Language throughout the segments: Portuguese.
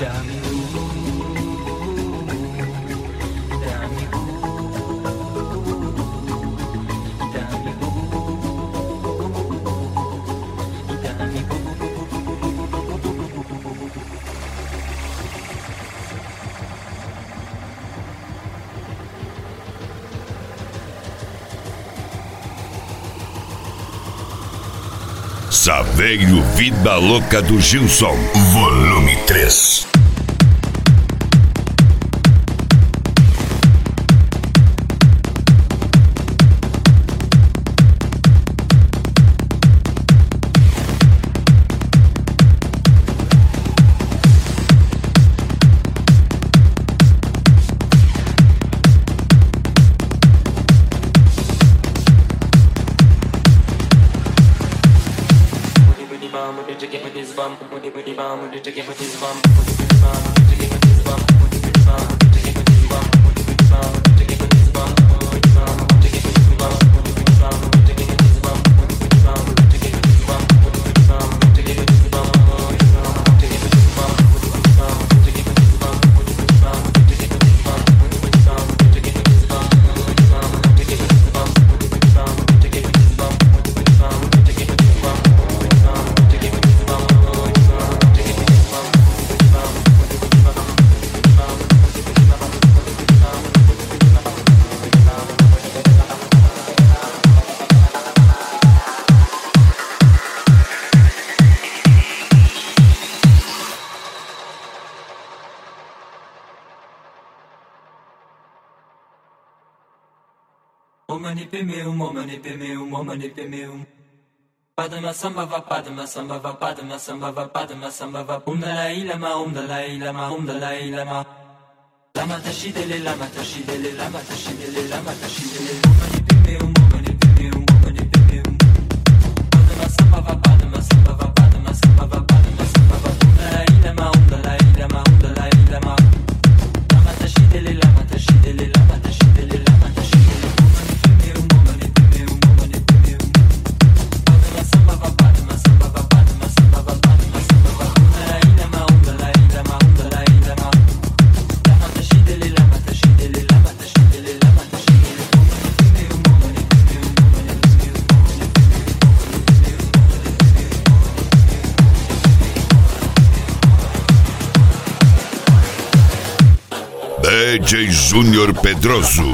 Saveiro Vida Louca do Gilson, volume 3. Padma samba va padma samba va padma samba va padma samba va Dalai Lama Dalai Lama Dalai Lama Lama tashidele lama tashidele lama tashidele lama tashidele Momani pimeu Padma samba va padma samba va padma samba va padma samba va Dalai Lama Dalai Lama Dalai Lama Lama tashidele lama tashidele lama tashidele lama tashidele Momani pimeu Samba va padma samba va padma samba va padma samba va Dalai Lama Dalai Lama Dalai Lama Lama tashidele lama tashidele lama tashidele lama tashidele Momani pimeu DJ Júnior Pedroso.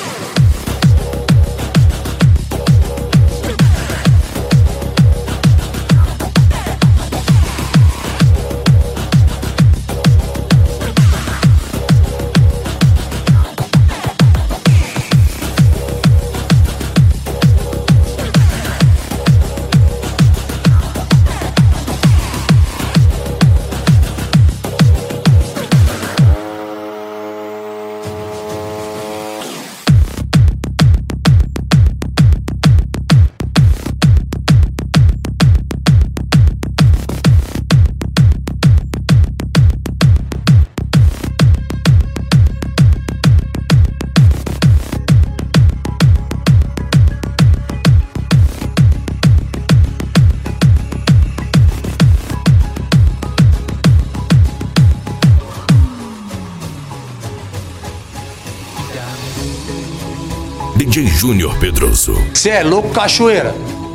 DJ Júnior Pedroso. Cê é louco, cachoeira?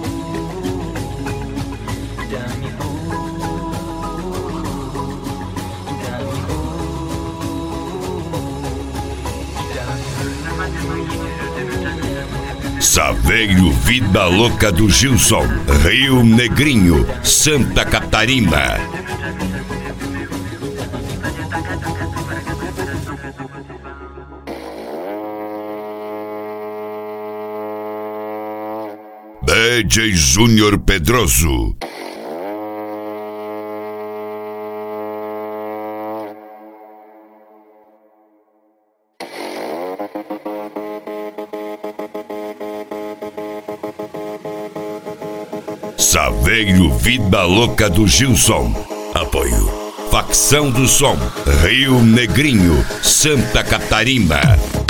Saveiro Vida Louca do Gilson, Rio Negrinho, Santa Catarina. DJ Júnior Pedroso. Saveiro Vida Louca do Gilson. Apoio Facção do Som, Rio Negrinho, Santa Catarina.